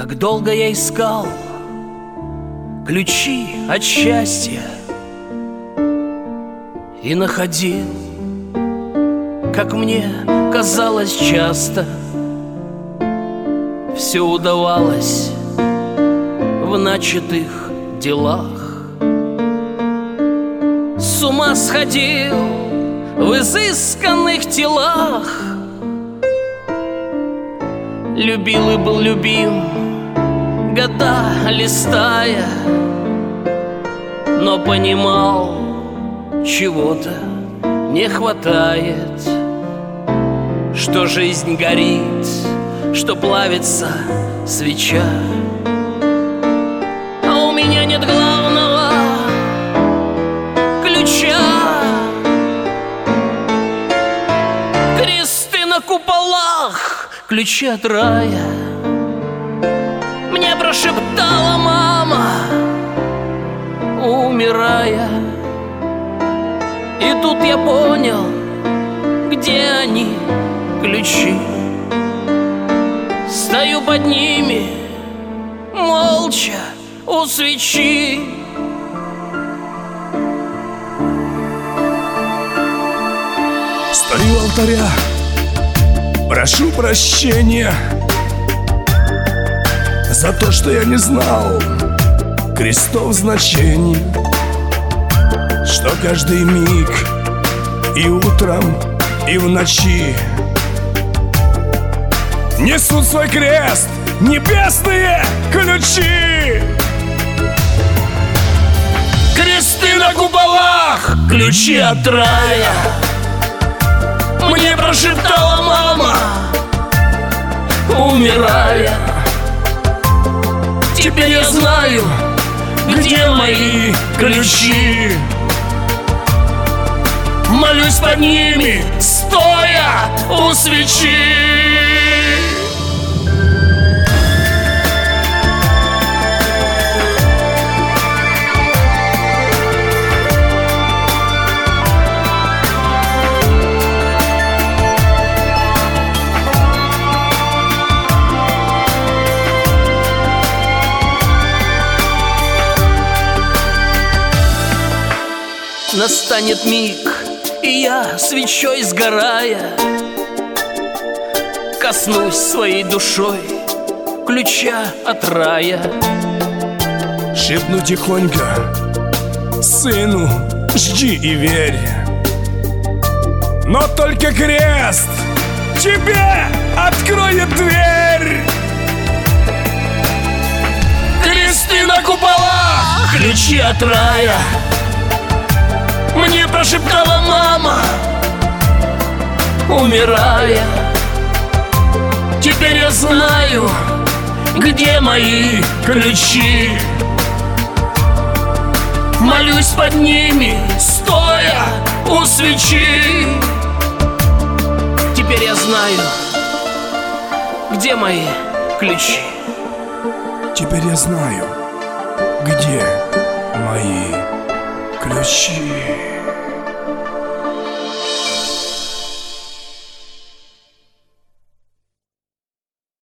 Как долго я искал ключи от счастья и находил, как мне казалось часто, все удавалось в начатых делах. С ума сходил в изысканных телах, любил и был любим, года листая, но понимал, чего-то не хватает, что жизнь горит, что плавится свеча, а у меня нет главного ключа. Кресты на куполах, ключи от рая мне прошептала мама, умирая. И тут я понял, где они, ключи. Стою под ними, молча у свечи. Стою у алтаря, прошу прощения за то, что я не знал крестов значений, что каждый миг и утром, и в ночи несут свой крест небесные ключи. Кресты на куполах, ключи от рая мне прошептала мама, умирая. Теперь я знаю, где мои ключи. Молюсь под ними, стоя у свечи. Настанет миг, и я, свечой сгорая, коснусь своей душой ключа от рая. Шепну тихонько сыну: жди и верь, но только крест тебе откроет дверь. Кресты на куполах, ключи от рая мне прошептала мама, умирая. Теперь я знаю, где мои ключи. Молюсь под ними, стоя у свечи. Теперь я знаю, где мои ключи. Теперь я знаю, где мои ключи.